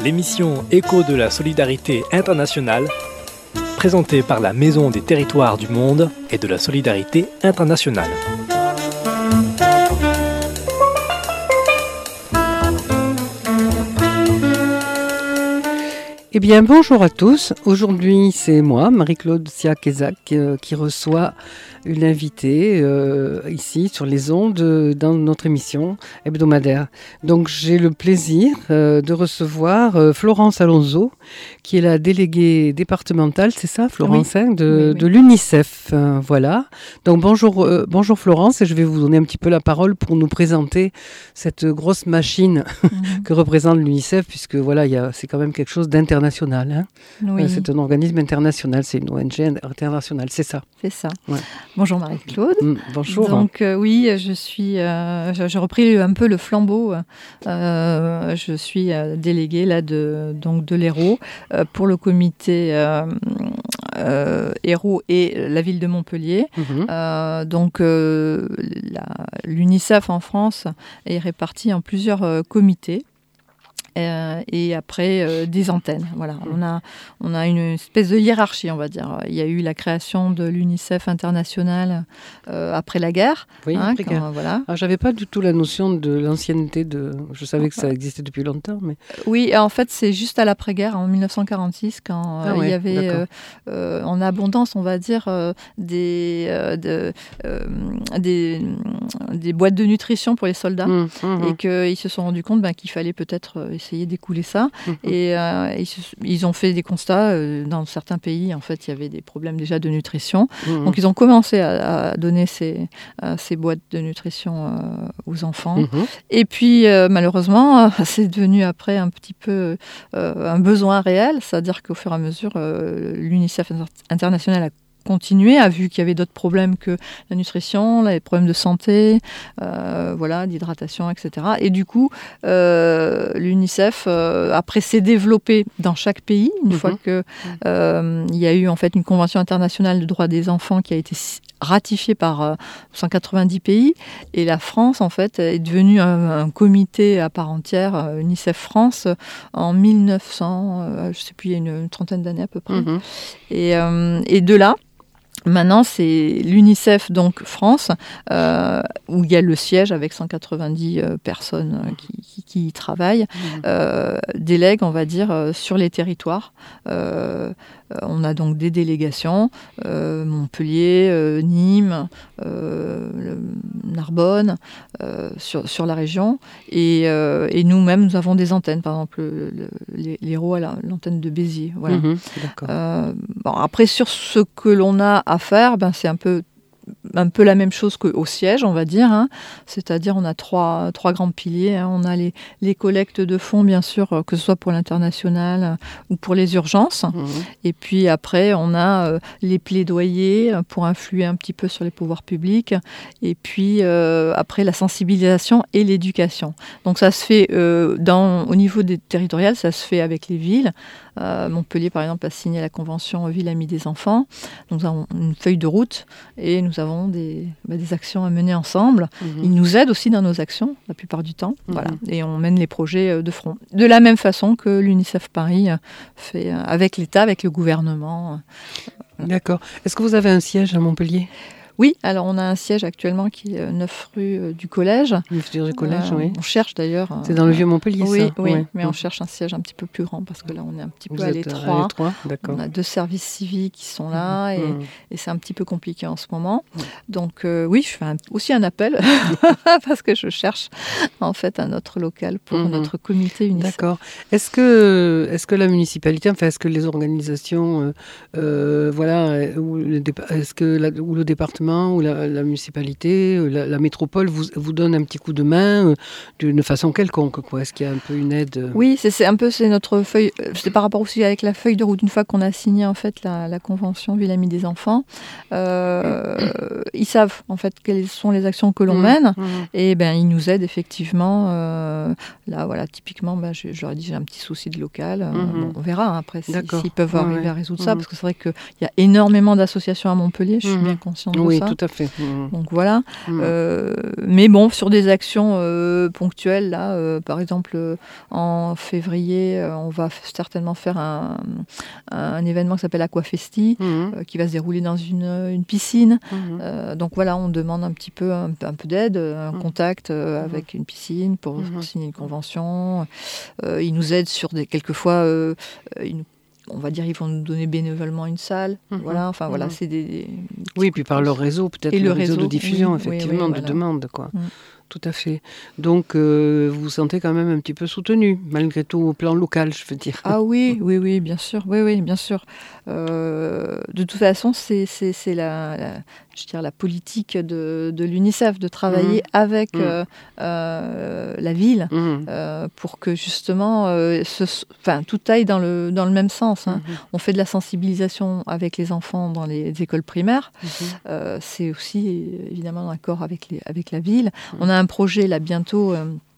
L'émission Écho de la solidarité internationale, présentée par la Maison des territoires du monde et de la solidarité internationale. Eh bien, bonjour à tous. Aujourd'hui, c'est moi, Marie-Claude Siak-Ezac, qui reçoit une invitée ici sur les ondes dans notre émission hebdomadaire. Donc, j'ai le plaisir de recevoir Florence Alonso, qui est la déléguée départementale, c'est ça, Florence, oui. De l'UNICEF. Voilà. Donc, bonjour Florence, et je vais vous donner un petit peu la parole pour nous présenter cette grosse machine que représente l'UNICEF, puisque voilà, c'est quand même quelque chose d'international. Hein. Oui. C'est un organisme international, c'est une ONG internationale, c'est ça. C'est ça. Ouais. Bonjour Marie-Claude. Bonjour. Donc oui, j'ai repris un peu le flambeau. Je suis déléguée là de l'Hérault pour le comité Hérault et la ville de Montpellier. L'UNICEF en France est répartie en plusieurs comités. Et après des antennes. Voilà, on a une espèce de hiérarchie, on va dire. Il y a eu la création de l'UNICEF international après la guerre. Oui, après-guerre. Voilà. Alors, j'avais pas du tout la notion de l'ancienneté je savais que ça existait depuis longtemps, mais oui, en fait, c'est juste à l'après-guerre, en 1946, quand il y avait en abondance, on va dire, des boîtes de nutrition pour les soldats, et qu'ils se sont rendus compte qu'il fallait peut-être essayer d'écouler ça. Et ils ont fait des constats. Dans certains pays, en fait, il y avait des problèmes déjà de nutrition. Donc, ils ont commencé à donner ces boîtes de nutrition aux enfants. Et puis, malheureusement, c'est devenu après un petit peu un besoin réel. C'est-à-dire qu'au fur et à mesure, l'UNICEF international a continué, a vu qu'il y avait d'autres problèmes que la nutrition, les problèmes de santé, d'hydratation, etc. Et du coup, l'UNICEF, après, s'est développé dans chaque pays, une fois qu'il y a eu en fait une convention internationale de droits des enfants qui a été ratifiée par 190 pays. Et la France, en fait, est devenue un comité à part entière, UNICEF France, en 1900, je ne sais plus, il y a une trentaine d'années à peu près. Et de là, maintenant, c'est l'UNICEF donc France, où il y a le siège avec 190 personnes qui y travaillent, délègue, on va dire, sur les territoires. On a donc des délégations, Montpellier, Nîmes, Narbonne, sur la région. Et nous-mêmes, nous avons des antennes. Par exemple, l'Hérault a l'antenne de Béziers. Voilà. D'accord. Après, sur ce que l'on a à faire, c'est un peu la même chose qu'au siège, on va dire. C'est-à-dire, on a trois grands piliers. On a les collectes de fonds, bien sûr, que ce soit pour l'international ou pour les urgences. Et puis après, on a les plaidoyers pour influer un petit peu sur les pouvoirs publics. Et puis après, la sensibilisation et l'éducation. Donc ça se fait au niveau des territoriales, ça se fait avec les villes. Montpellier, par exemple, a signé la convention Ville Amie des enfants. Nous avons une feuille de route et nous avons des actions à mener ensemble. Ils nous aident aussi dans nos actions, la plupart du temps. Voilà. Et on mène les projets de front. De la même façon que l'UNICEF Paris fait avec l'État, avec le gouvernement. D'accord. Est-ce que vous avez un siège à Montpellier ? Oui, alors on a un siège actuellement qui est 9 rue du Collège. 9 rue du Collège, oui. On cherche d'ailleurs... C'est dans le vieux Montpellier, oui, ça ? Oui, mais on cherche un siège un petit peu plus grand parce que là, on est un petit peu à l'étroit. D'accord. On a 2 services civiques qui sont là et c'est un petit peu compliqué en ce moment. Donc oui, je fais aussi un appel parce que je cherche en fait un autre local pour notre comité UNICEF. D'accord. Est-ce que la municipalité, est-ce que les organisations, ou le département ou la municipalité, la métropole vous donne un petit coup de main d'une façon quelconque, quoi. Est-ce qu'il y a un peu une aide Oui, c'est notre feuille. C'est par rapport aussi avec la feuille de route. Une fois qu'on a signé en fait la convention Ville Amie des enfants, ils savent en fait quelles sont les actions que l'on mène et ils nous aident effectivement. Là, voilà, typiquement, j'aurais dit j'ai un petit souci de local. On verra après s'ils peuvent arriver à résoudre ça, parce que c'est vrai qu'il y a énormément d'associations à Montpellier. Je suis bien consciente de oui, ça. Tout à fait. Donc voilà. Mais bon, sur des actions ponctuelles, là, par exemple, en février, on va certainement faire un événement qui s'appelle Aquafesti, qui va se dérouler dans une piscine. Donc voilà, on demande un peu d'aide, un contact avec une piscine pour signer une convention. Ils nous aident sur quelquefois, on va dire, ils vont nous donner bénévolement une salle. Voilà, enfin voilà, c'est des oui, puis par leur réseau, peut-être, et le réseau de diffusion, effectivement, de voilà. demande, quoi. Tout à fait. Donc, vous vous sentez quand même un petit peu soutenu, malgré tout, au plan local, je veux dire. Ah oui, bien sûr. Oui, bien sûr. De toute façon, c'est la politique de l'UNICEF, de travailler avec la ville pour que, justement, tout aille dans le même sens. Hein. On fait de la sensibilisation avec les enfants dans les écoles primaires. C'est aussi, évidemment, en accord avec la ville. On a un projet, là, bientôt...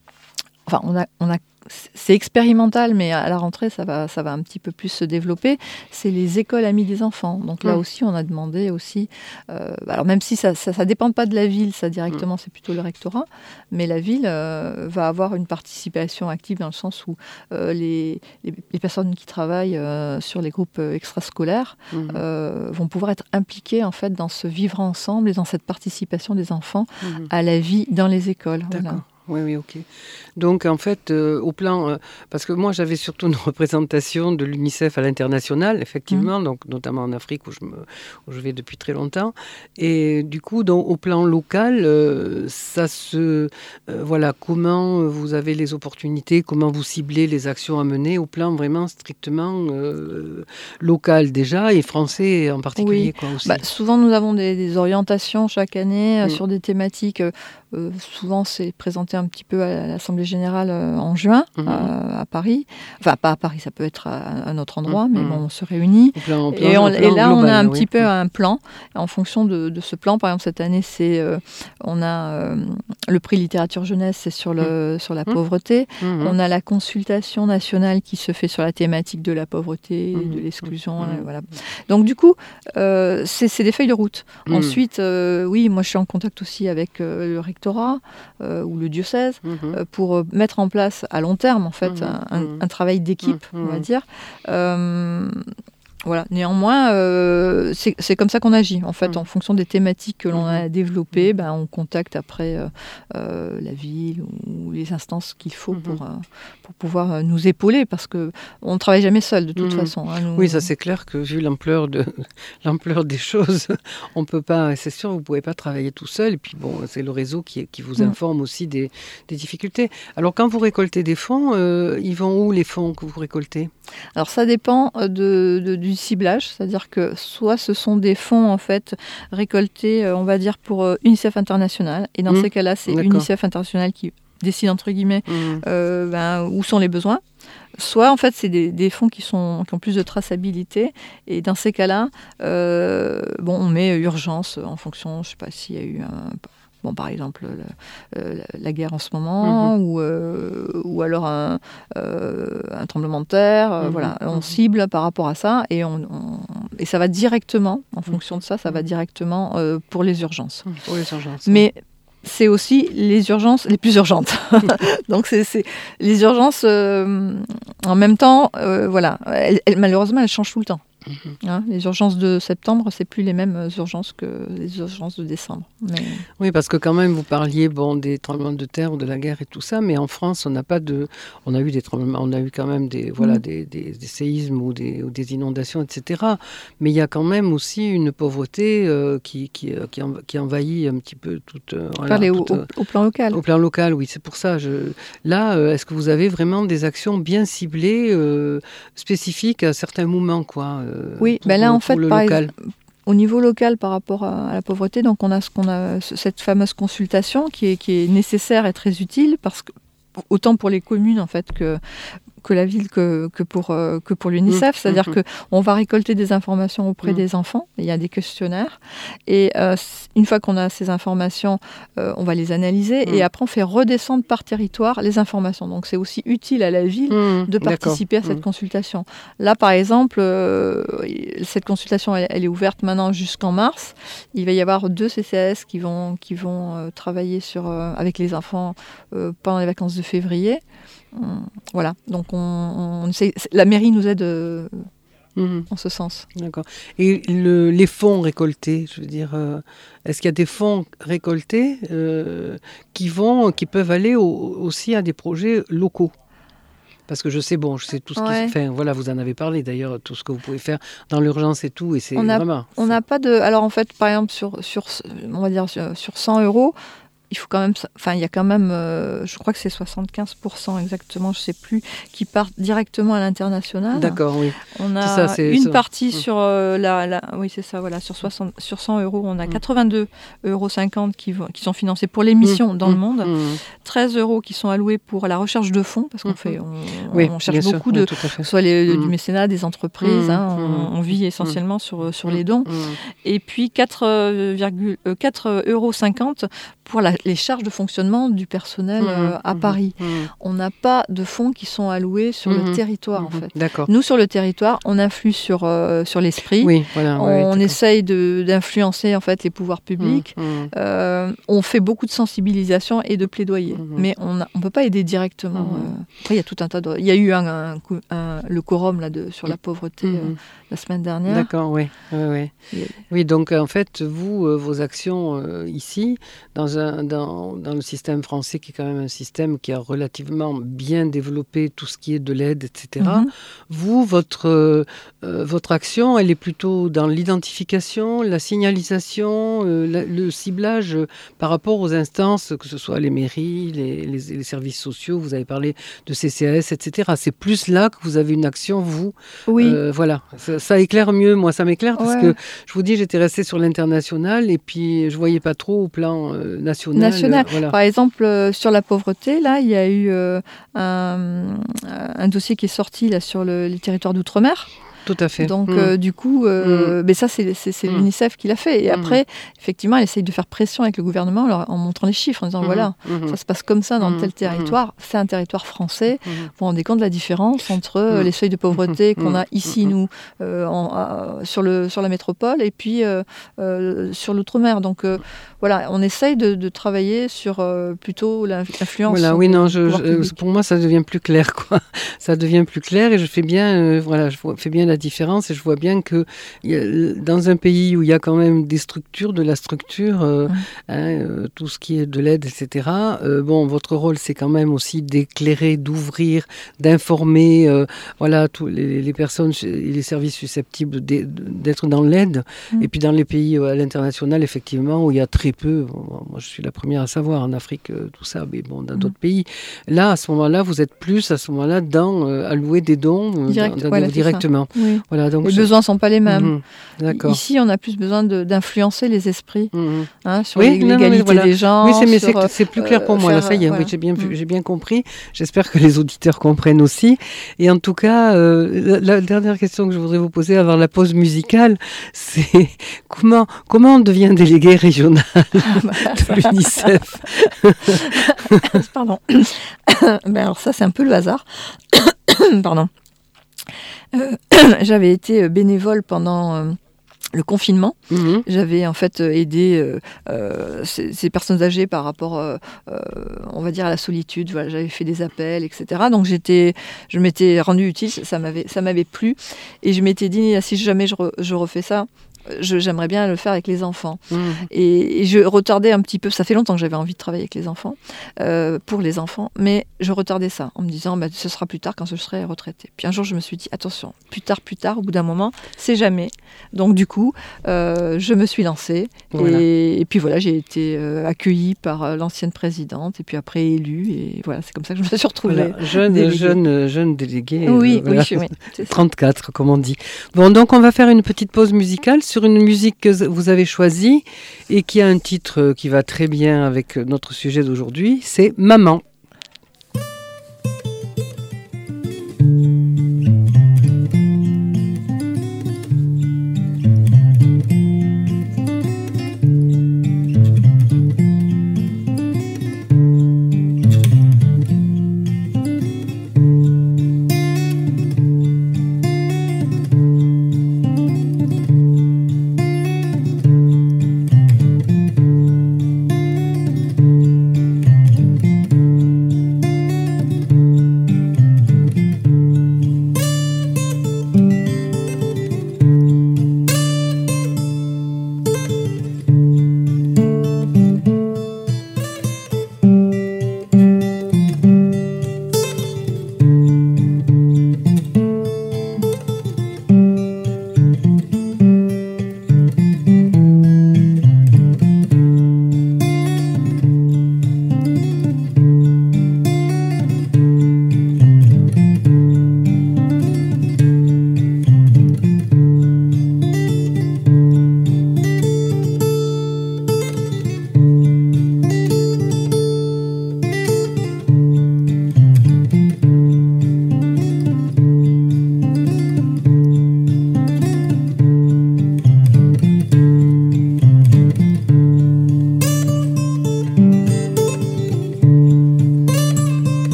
c'est expérimental, mais à la rentrée, ça va un petit peu plus se développer. C'est les écoles amies des enfants. Donc là aussi, on a demandé aussi... alors même si ça ne dépend pas de la ville, ça directement, c'est plutôt le rectorat, mais la ville va avoir une participation active dans le sens où les personnes qui travaillent sur les groupes extrascolaires vont pouvoir être impliquées en fait, dans ce vivre ensemble et dans cette participation des enfants à la vie dans les écoles. D'accord. Voilà. Oui, ok. Donc, en fait, au plan... parce que moi, j'avais surtout une représentation de l'UNICEF à l'international, effectivement, donc, notamment en Afrique, où je vais depuis très longtemps. Et du coup, au plan local, ça se... voilà, comment vous avez les opportunités, comment vous ciblez les actions à mener au plan vraiment strictement local déjà, et français en particulier, quoi, aussi. Souvent, nous avons des orientations chaque année sur des thématiques... souvent, c'est présenté un petit peu à l'Assemblée générale en juin à Paris. Enfin, pas à Paris, ça peut être à un autre endroit, mais bon, on se réunit. Et là, on a un petit peu un plan. Et en fonction de ce plan, par exemple, cette année, on a le prix littérature jeunesse, c'est sur la pauvreté. On a la consultation nationale qui se fait sur la thématique de la pauvreté, de l'exclusion. Voilà. Donc, du coup, c'est des feuilles de route. Ensuite, oui, moi, je suis en contact aussi avec le rectorat ou le diocèse pour mettre en place à long terme en fait un travail d'équipe, on va dire. Voilà. Néanmoins, c'est comme ça qu'on agit. En fait, en fonction des thématiques que l'on a développées, on contacte après la ville ou les instances qu'il faut pour pouvoir nous épauler, parce qu'on ne travaille jamais seul de toute façon. Hein, oui, ça c'est clair que vu l'ampleur des choses, on peut pas. C'est sûr, vous ne pouvez pas travailler tout seul. Et puis bon, c'est le réseau qui vous informe aussi des difficultés. Alors, quand vous récoltez des fonds, ils vont où les fonds que vous récoltez ? Alors ça dépend du ciblage, c'est-à-dire que soit ce sont des fonds en fait récoltés, on va dire pour UNICEF International, et dans ces cas-là, c'est UNICEF International qui décide entre guillemets où sont les besoins. Soit en fait c'est des fonds qui ont plus de traçabilité, et dans ces cas-là, on met urgence en fonction, je ne sais pas s'il y a eu par exemple, la guerre en ce moment, ou alors un tremblement de terre. Voilà, on cible par rapport à ça, et ça va directement, en fonction de ça, ça va directement pour les urgences. Pour les urgences. Mais c'est aussi les urgences les plus urgentes. Donc, c'est les urgences, en même temps, malheureusement, elles changent tout le temps. Hein, les urgences de septembre, c'est plus les mêmes urgences que les urgences de décembre. Mais... Oui, parce que quand même, vous parliez des tremblements de terre ou de la guerre et tout ça, mais en France, on a eu des tremblements, on a eu quand même des séismes ou des inondations, etc. Mais il y a quand même aussi une pauvreté qui envahit un petit peu toute... au plan local. Au plan local, oui, c'est pour ça. Là, est-ce que vous avez vraiment des actions bien ciblées, spécifiques à certains moments, quoi oui, là en fait, au niveau local par rapport à la pauvreté, donc on a cette fameuse consultation qui est nécessaire et très utile, parce que autant pour les communes en fait que la ville que pour l'UNICEF, c'est-à-dire qu'on va récolter des informations auprès des enfants, il y a des questionnaires, et une fois qu'on a ces informations, on va les analyser et après on fait redescendre par territoire les informations. Donc c'est aussi utile à la ville de participer à cette consultation. Là, par exemple, cette consultation, elle est ouverte maintenant jusqu'en mars. Il va y avoir 2 CCAS qui vont travailler avec les enfants pendant les vacances de février. Voilà, donc on essaie, la mairie nous aide en ce sens. D'accord. Et les fonds récoltés, je veux dire, est-ce qu'il y a des fonds récoltés qui peuvent aller aussi à des projets locaux ? Parce que je sais tout ce qui se fait. Voilà, vous en avez parlé d'ailleurs, tout ce que vous pouvez faire dans l'urgence et tout. Et c'est vraiment. On n'a pas de. Alors en fait, par exemple, sur 100 €, il faut quand même, il y a quand même, je crois que c'est 75% exactement, je ne sais plus, qui partent directement à l'international. D'accord, oui. On a une partie sur oui c'est ça, voilà, sur 100 €, on a 82,50 € qui sont financés pour les missions dans le monde, 13 € qui sont alloués pour la recherche de fonds, parce qu'on on cherche beaucoup soit du mécénat, des entreprises, on vit essentiellement sur les dons, et puis 4,50 € pour les charges de fonctionnement du personnel à Paris. On n'a pas de fonds qui sont alloués sur le territoire, en fait. D'accord. Nous, sur le territoire, on influe sur l'esprit. Oui, voilà, on essaye d'influencer, en fait, les pouvoirs publics. On fait beaucoup de sensibilisation et de plaidoyer. Mais on ne peut pas aider directement. Après, il y a tout un tas de... Il y a eu le quorum sur la pauvreté la semaine dernière. D'accord, oui. Oui, donc, en fait, vos actions ici, dans le système français, qui est quand même un système qui a relativement bien développé tout ce qui est de l'aide, etc. Vous, votre action, elle est plutôt dans l'identification, la signalisation, le ciblage par rapport aux instances, que ce soit les mairies, les services sociaux, vous avez parlé de CCAS, etc. C'est plus là que vous avez une action, vous. Oui. Voilà, ça éclaire mieux. Moi, ça m'éclaire parce que, je vous dis, j'étais restée sur l'international et puis je ne voyais pas trop au plan national. Voilà. Par exemple, sur la pauvreté, là, il y a eu un dossier qui est sorti là, sur les territoires d'outre-mer. Tout à fait. Donc, du coup, mais ça, c'est l'UNICEF qui l'a fait. Et après, effectivement, elle essaye de faire pression avec le gouvernement en montrant les chiffres, en disant, voilà, ça se passe comme ça dans tel territoire. C'est un territoire français. Vous vous rendez compte de la différence entre les seuils de pauvreté qu'on a ici, nous, sur la métropole, et puis sur l'outre-mer. Donc, voilà, on essaye de travailler sur plutôt l'influence. Voilà, oui, non, pour moi, ça devient plus clair, quoi. Ça devient plus clair et je fais bien, je fais bien la différence et je vois bien que dans un pays où il y a quand même des structures, de la structure, tout ce qui est de l'aide, etc. Votre rôle, c'est quand même aussi d'éclairer, d'ouvrir, d'informer, tous les personnes et les services susceptibles d'être dans l'aide. Et puis dans les pays à l'international, effectivement, où il y a très peu, moi je suis la première à savoir, en Afrique, tout ça, mais dans d'autres pays. Là, à ce moment-là, vous êtes plus dans allouer des dons directement. Oui. Voilà, donc les besoins ne sont pas les mêmes. D'accord. Ici, on a plus besoin d'influencer les esprits sur l'égalité des gens. Oui, c'est plus clair pour moi. Là, ça y est, j'ai bien compris. J'espère que les auditeurs comprennent aussi. Et en tout cas, la dernière question que je voudrais vous poser avant la pause musicale, c'est comment on devient délégué régional de l'UNICEF? Pardon. Alors ça, c'est un peu le hasard. Pardon. J'avais été bénévole pendant le confinement. J'avais en fait aidé ces personnes âgées par rapport, on va dire, à la solitude. Voilà, j'avais fait des appels, etc. Donc je m'étais rendue utile, ça m'avait plu. Et je m'étais dit, si jamais je refais ça, j'aimerais bien le faire avec les enfants. Et je retardais un petit peu, ça fait longtemps que j'avais envie de travailler avec les enfants, pour les enfants, mais je retardais ça en me disant, ce sera plus tard quand je serai retraitée. Puis un jour, je me suis dit, attention, plus tard, au bout d'un moment, c'est jamais. Donc du coup, je me suis lancée, et puis voilà, j'ai été accueillie par l'ancienne présidente, et puis après élue, et voilà, c'est comme ça que je me suis retrouvée. Voilà, jeune déléguée. Oui, voilà. oui, 34, comme on dit. Bon, donc on va faire une petite pause musicale sur une musique que vous avez choisie et qui a un titre qui va très bien avec notre sujet d'aujourd'hui, c'est Maman.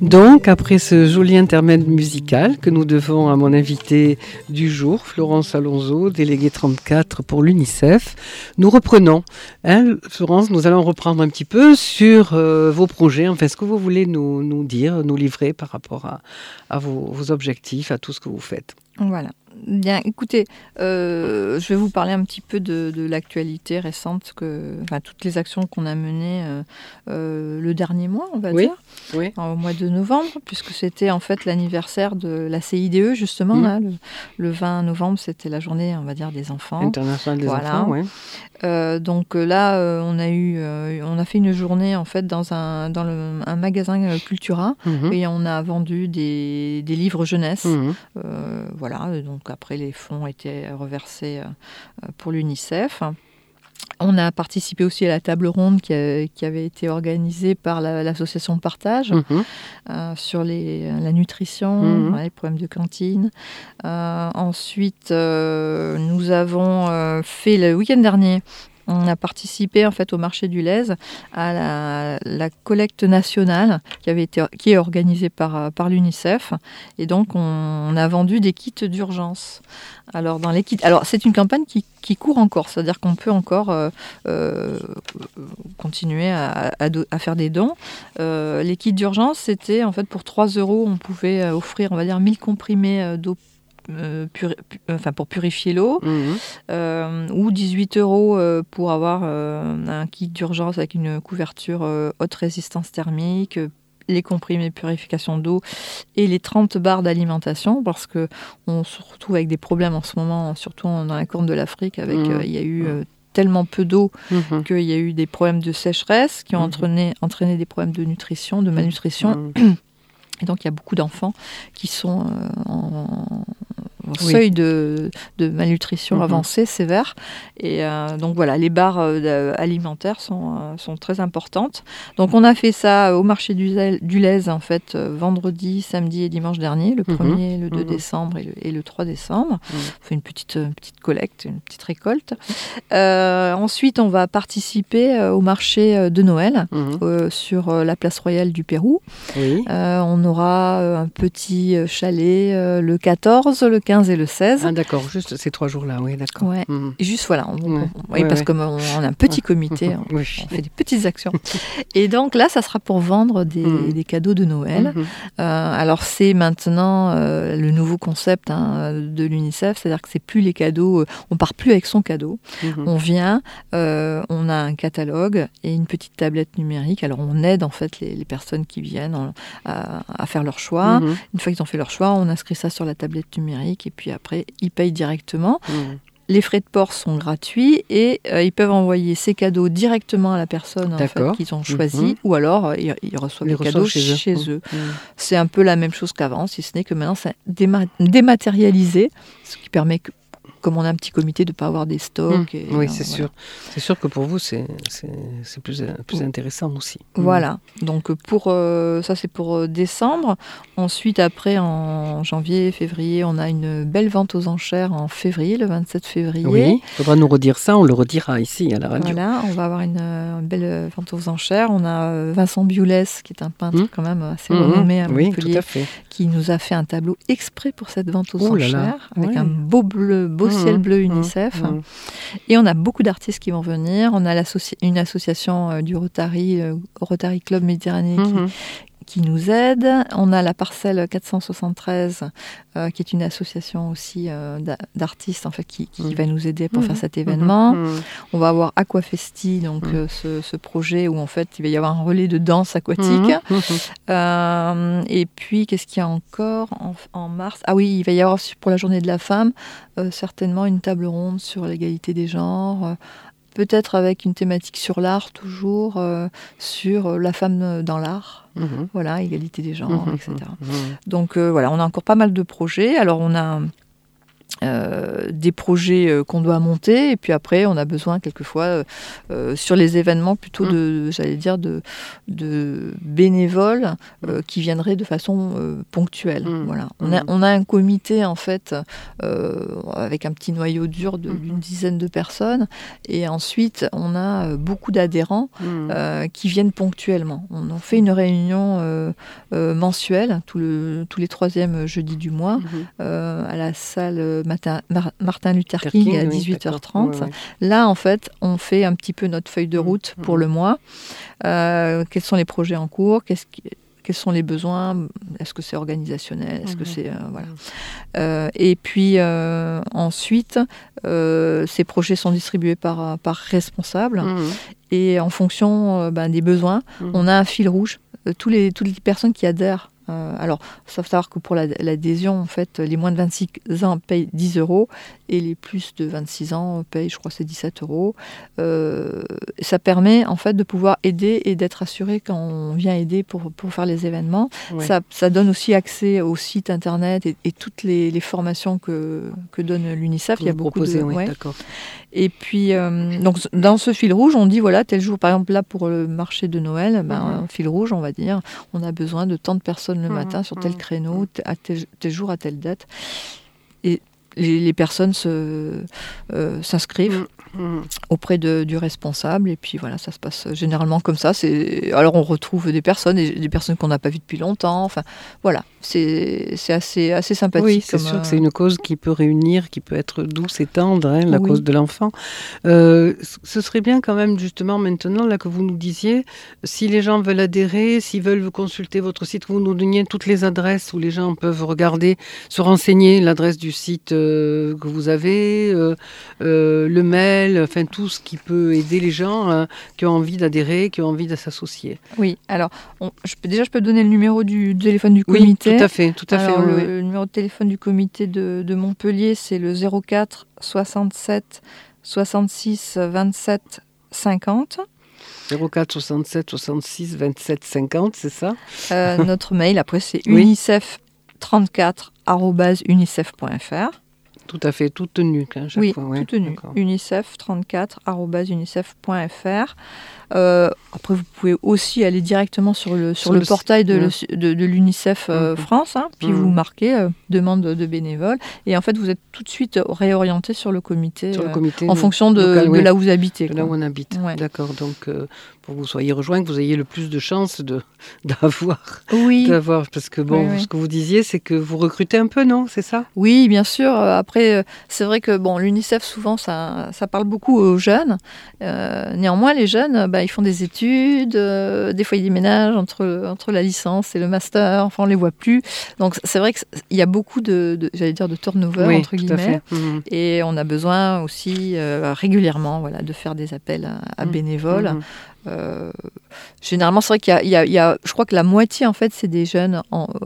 Donc, après ce joli intermède musical que nous devons à mon invité du jour, Florence Alonso, déléguée 34 pour l'UNICEF, nous reprenons. Florence, nous allons reprendre un petit peu sur vos projets, enfin ce que vous voulez nous dire, nous livrer par rapport à vos objectifs, à tout ce que vous faites. Voilà. Bien, écoutez, je vais vous parler un petit peu de l'actualité récente, toutes les actions qu'on a menées le dernier mois, on va dire, au mois de novembre, puisque c'était en fait l'anniversaire de la CIDE, justement. Là, le 20 novembre, c'était la journée, on va dire, des enfants. Internationale des enfants, oui. Donc là, on a fait une journée en fait dans un magasin Cultura, et on a vendu des livres jeunesse. Donc après, les fonds étaient reversés pour l'UNICEF. On a participé aussi à la table ronde qui avait été organisée par l'association Partage sur la nutrition, les problèmes de cantine. Ensuite, nous avons fait le week-end dernier. On a participé en fait au marché du lait à la collecte nationale qui est organisée par l'UNICEF, et donc on a vendu des kits d'urgence. Alors dans les kits, c'est une campagne qui court encore, c'est-à-dire qu'on peut encore continuer à faire des dons. Les kits d'urgence, c'était en fait pour 3 €, on pouvait offrir, on va dire, 1000 comprimés d'eau pour purifier l'eau, ou 18 € pour avoir un kit d'urgence avec une couverture haute résistance thermique, les comprimés purification d'eau et les 30 barres d'alimentation, parce qu'on se retrouve avec des problèmes en ce moment, surtout dans la Corne de l'Afrique, il y a eu tellement peu d'eau qu'il y a eu des problèmes de sécheresse qui ont entraîné des problèmes de nutrition, de malnutrition. Et donc, il y a beaucoup d'enfants qui sont au seuil de malnutrition avancée, sévère. Et donc, voilà, les barres alimentaires sont très importantes. Donc, on a fait ça au marché du lait, en fait, vendredi, samedi et dimanche dernier, le 1er, le 2 décembre et le 3 décembre. On fait une petite collecte, une petite récolte. Ensuite, on va participer au marché de Noël sur la place royale du Pérou. On aura un petit chalet le 14, le 15 et le 16. Ah d'accord, juste ces 3 jours-là, oui, d'accord. Ouais. Et juste voilà, parce qu'on a un petit comité, on fait des petites actions. Et donc là, ça sera pour vendre des cadeaux de Noël. Alors c'est maintenant le nouveau concept de l'UNICEF, c'est-à-dire que c'est plus les cadeaux, on part plus avec son cadeau. On vient, on a un catalogue et une petite tablette numérique. Alors on aide en fait les personnes qui viennent à faire leur choix. Une fois qu'ils ont fait leur choix, on inscrit ça sur la tablette numérique et puis après, ils payent directement. Les frais de port sont gratuits et ils peuvent envoyer ces cadeaux directement à la personne en fait, qu'ils ont choisie, ou alors ils reçoivent les cadeaux chez eux. C'est un peu la même chose qu'avant, si ce n'est que maintenant c'est dématérialisé, ce qui permet que, comme on a un petit comité, de ne pas avoir des stocks. Oui, c'est sûr. C'est sûr que pour vous, c'est plus intéressant aussi. Voilà. Donc, ça, c'est pour décembre. Ensuite, après, en janvier, février, on a une belle vente aux enchères en février, le 27 février. Oui, il faudra nous redire ça. On le redira ici, à la radio. Voilà, on va avoir une belle vente aux enchères. On a Vincent Biolès, qui est un peintre quand même assez renommé à Montpellier, tout à fait, qui nous a fait un tableau exprès pour cette vente aux enchères, avec un beau ciel bleu UNICEF. Et on a beaucoup d'artistes qui vont venir. On a une association du Rotary Club Méditerranée qui nous aide. On a la Parcelle 473, qui est une association aussi d'artistes en fait, qui va nous aider pour faire cet événement. On va avoir Aquafesti, donc ce projet où en fait il va y avoir un relais de danse aquatique. Et puis qu'est-ce qu'il y a encore en mars? Ah oui, il va y avoir pour la journée de la femme certainement une table ronde sur l'égalité des genres. Peut-être avec une thématique sur l'art, toujours, sur la femme dans l'art. Voilà, égalité des genres, etc. Donc voilà, on a encore pas mal de projets. Alors on a des projets qu'on doit monter, et puis après on a besoin quelquefois sur les événements plutôt de bénévoles qui viendraient de façon ponctuelle. Voilà. On a un comité en fait avec un petit noyau dur d'une dizaine de personnes, et ensuite on a beaucoup d'adhérents qui viennent ponctuellement. On en fait une réunion mensuelle tous les 3e jeudis du mois à la salle Martin Luther King à 18h30. Ouais. Là, en fait, on fait un petit peu notre feuille de route pour le mois. Quels sont les projets en cours ? Quels sont les besoins ? Est-ce que c'est organisationnel ? Est-ce que c'est... voilà. Et puis, ensuite, ces projets sont distribués par responsable. Et en fonction des besoins, on a un fil rouge. Toutes les personnes qui adhèrent. Alors, il faut savoir que pour l'adhésion, en fait, les moins de 26 ans payent 10 € et les plus de 26 ans payent, je crois, c'est 17 €. Ça permet, en fait, de pouvoir aider et d'être assuré quand on vient aider pour faire les événements. Ouais. Ça donne aussi accès au site internet et toutes les formations que donne l'UNICEF. Il y a beaucoup de... Oui, d'accord. Et puis, donc, dans ce fil rouge, on dit, voilà, tel jour, par exemple, là, pour le marché de Noël, fil rouge, on va dire, on a besoin de tant de personnes le matin sur tel créneau, à tel jour, à telle date. Et les personnes s'inscrivent auprès du responsable, et puis voilà, ça se passe généralement comme ça. Alors on retrouve des personnes qu'on n'a pas vues depuis longtemps. Enfin voilà, c'est assez sympathique. Oui, c'est sûr que c'est une cause qui peut réunir, qui peut être douce et tendre, la cause de l'enfant. Ce serait bien quand même justement maintenant là que vous nous disiez, si les gens veulent adhérer, s'ils veulent consulter votre site, que vous nous donniez toutes les adresses où les gens peuvent regarder, se renseigner, l'adresse du site que vous avez, le mail, enfin tout ce qui peut aider les gens qui ont envie d'adhérer, qui ont envie de s'associer. Oui, alors je peux donner le numéro du téléphone du comité. Oui, tout à fait. Alors, le numéro de téléphone du comité de Montpellier, c'est le 04 67 66 27 50. 04 67 66 27 50, c'est ça. Notre mail, après, c'est unicef34@unicef.fr. Tout à fait, tout tenu. Chaque fois. Tout tenu. unicef34@unicef.fr. Après, vous pouvez aussi aller directement sur le portail de l'UNICEF France, puis vous marquez demande de bénévoles, et en fait, vous êtes tout de suite réorienté sur le comité en fonction de là où vous habitez. De là où on habite. Ouais. D'accord, donc pour que vous soyez rejoints, que vous ayez le plus de chances d'avoir. Parce que ce que vous disiez, c'est que vous recrutez un peu, non ? C'est ça ? Oui, bien sûr. Après, c'est vrai que l'UNICEF, souvent, ça parle beaucoup aux jeunes. Néanmoins, les jeunes, ils font des études, des fois ils déménagent entre la licence et le master, enfin on les voit plus. Donc c'est vrai qu'il y a beaucoup de turnover, entre guillemets, et on a besoin aussi régulièrement de faire des appels à bénévoles. Généralement, c'est vrai qu'il y a, je crois que la moitié en fait c'est des jeunes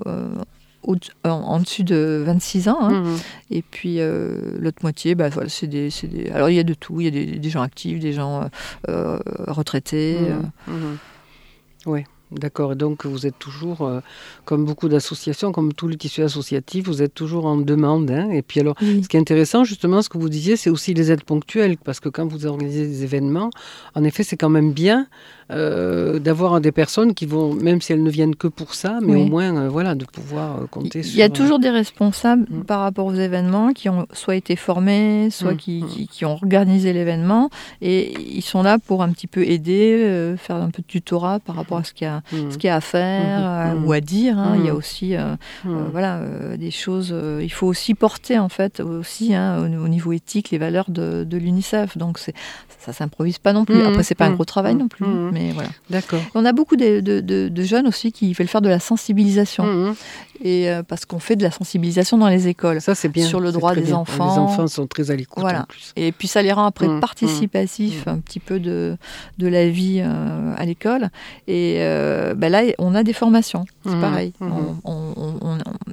en dessus de 26 ans, et puis l'autre moitié, c'est des... Alors il y a de tout, il y a des gens actifs, des gens retraités. Oui, d'accord. Et donc vous êtes toujours, comme beaucoup d'associations, comme tout le tissu associatif, vous êtes toujours en demande. Et puis alors, ce qui est intéressant, justement, ce que vous disiez, c'est aussi les aides ponctuelles, parce que quand vous organisez des événements, en effet, c'est quand même bien d'avoir des personnes qui vont, même si elles ne viennent que pour ça, mais au moins, de pouvoir compter sur... Il y a toujours des responsables par rapport aux événements qui ont soit été formés, soit qui ont organisé l'événement, et ils sont là pour un petit peu aider, faire un peu de tutorat par rapport à ce qu'il y a à faire ou à dire. Il y a aussi des choses... il faut aussi porter, en fait, aussi, au niveau éthique, les valeurs de l'UNICEF. Donc, ça s'improvise pas non plus. Après, c'est pas un gros travail non plus. Mais voilà. D'accord. On a beaucoup de jeunes aussi qui veulent faire de la sensibilisation. Et parce qu'on fait de la sensibilisation dans les écoles. Ça, c'est bien. Sur le droit des enfants. Les enfants sont très à l'écoute en plus. Et puis ça les rend après participatifs un petit peu de la vie à l'école. Et là, on a des formations. C'est pareil.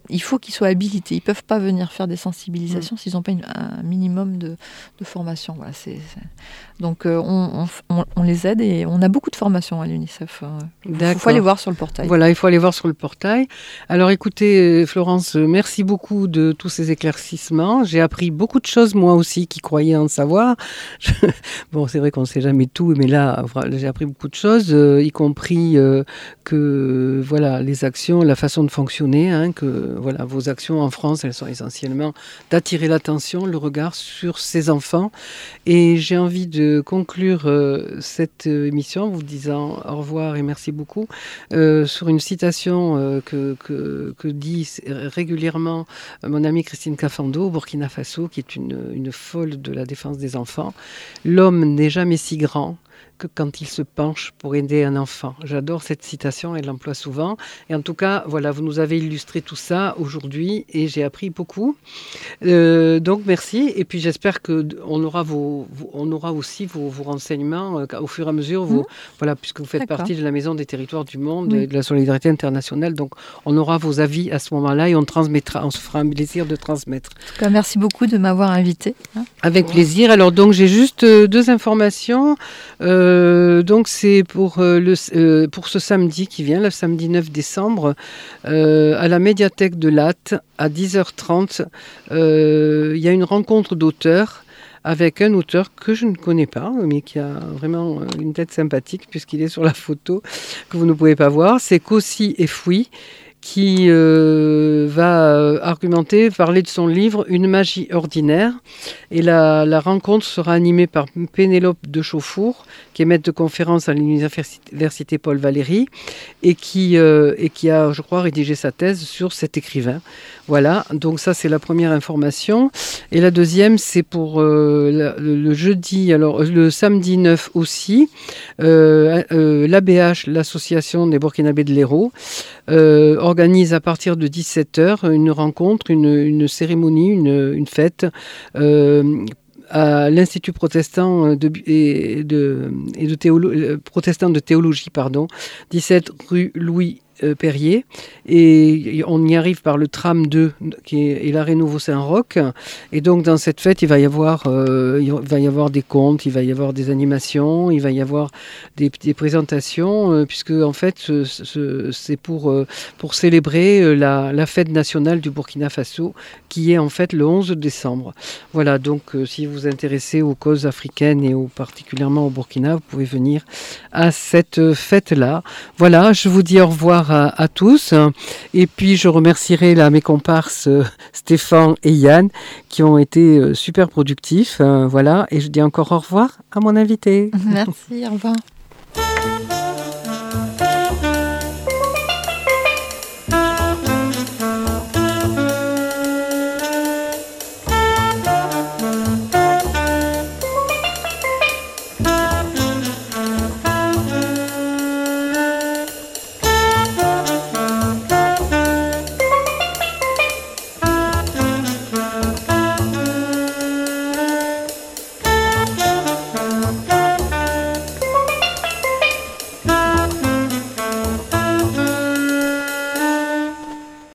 il faut qu'ils soient habilités. Ils ne peuvent pas venir faire des sensibilisations s'ils n'ont pas un minimum de formation. Voilà, Donc on les aide et on a beaucoup de formations à l'UNICEF. Il faut aller voir sur le portail. Voilà, il faut aller voir sur le portail. Alors écoutez, Florence, merci beaucoup de tous ces éclaircissements. J'ai appris beaucoup de choses, moi aussi, qui croyais en savoir. Bon, c'est vrai qu'on ne sait jamais tout, mais là, j'ai appris beaucoup de choses, y compris que voilà, les actions, la façon de fonctionner, que voilà, vos actions en France, elles sont essentiellement d'attirer l'attention, le regard sur ces enfants. Et j'ai envie de conclure cette émission en vous disant au revoir et merci beaucoup sur une citation que dit régulièrement mon amie Christine Cafando au Burkina Faso, qui est une folle de la défense des enfants. L'homme n'est jamais si grand que quand il se penche pour aider un enfant. J'adore cette citation, elle l'emploie souvent. Et en tout cas, voilà, vous nous avez illustré tout ça aujourd'hui et j'ai appris beaucoup. Donc merci. Et puis j'espère qu'on aura aussi vos renseignements au fur et à mesure, voilà, puisque vous faites partie de la Maison des territoires du monde et de la solidarité internationale. Donc on aura vos avis à ce moment-là et on se fera un plaisir de transmettre. En tout cas, merci beaucoup de m'avoir invité. Avec plaisir. Alors donc j'ai juste 2 informations. Donc c'est pour ce samedi qui vient, le samedi 9 décembre, à la médiathèque de Latte, à 10h30. Il y a une rencontre d'auteurs avec un auteur que je ne connais pas, mais qui a vraiment une tête sympathique, puisqu'il est sur la photo que vous ne pouvez pas voir. C'est Kossi Efoui, qui va argumenter, parler de son livre « Une magie ordinaire ». Et la rencontre sera animée par Pénélope de Chauffour, qui est maître de conférence à l'université Paul Valéry, et qui a, je crois, rédigé sa thèse sur cet écrivain. Voilà, donc ça c'est la première information. Et la deuxième, c'est pour le jeudi, alors le samedi 9 aussi, l'ABH, l'Association des Burkinabés de l'Hérault, organise à partir de 17h une rencontre, une cérémonie, une fête à l'Institut protestant protestant de théologie, 17 rue Louis Perrier, et on y arrive par le tram 2 et l'arrêt Nouveau-Saint-Roch. Et donc dans cette fête il va y avoir des contes, il va y avoir des animations, il va y avoir des présentations, puisque en fait c'est pour célébrer la fête nationale du Burkina Faso, qui est en fait le 11 décembre. Voilà, donc si vous vous intéressez aux causes africaines et particulièrement au Burkina, vous pouvez venir à cette fête-là. Voilà, je vous dis au revoir à tous. Et puis je remercierai mes comparses Stéphane et Yann qui ont été super productifs. Voilà, et je dis encore au revoir à mon invité. Merci, au revoir.